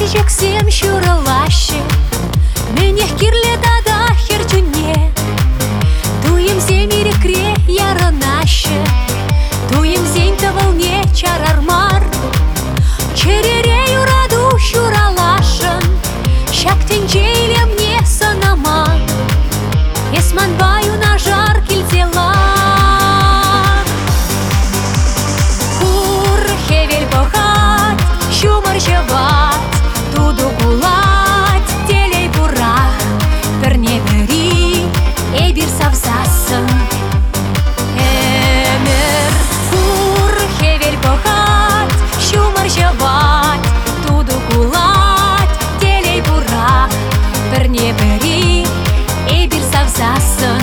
Сем шуралаще, менех кирле дада херчуне. Туем земире кре яранаще, туем зень-то волне чарармар. Черерею раду шуралашен, щак тенчейле мне санама. Есманбаю на жар кильтела. Кур хевель похат, шумар жеват. Туду кулать, телей бурах, перне бери, эбир савзасын. Эмер кур хевель похат, шумар жеват. Туду кулать, телей бурах, перне бери, эбир савзасын.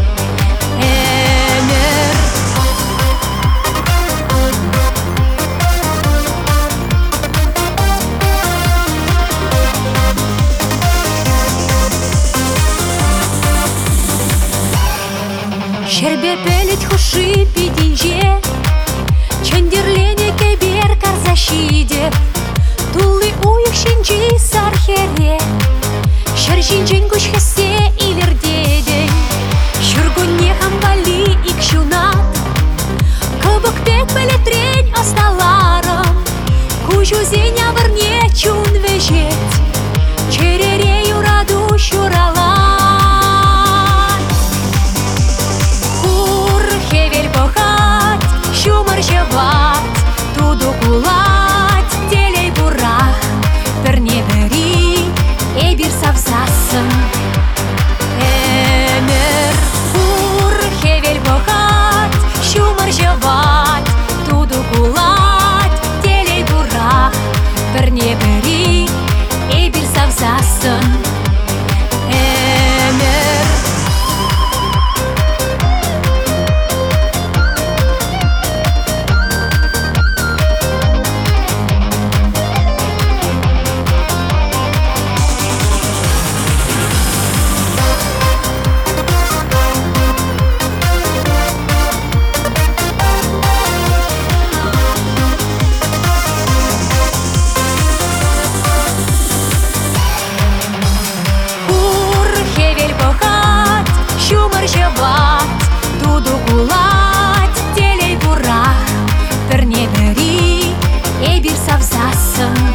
Шербе пелить хуши пидинже, чендерлене кебер карзащиде. Тулы уих шинчи сархере, шершинчен куч хесе илердеден. Шургуне хамбали икшунат, кобок пек пелетрень осталаром. Кучу зеня варне чун вежеть, черерею раду шурала. Туду кулать, телей бурах, перне бери, эбир савзасын. Эмер кур хевель бохат, шумар жеват. Туду кулать, телей бурах, перне бери, эбир савзасын. Туду кулать, телей бурах, перне бери, эбир савзасын.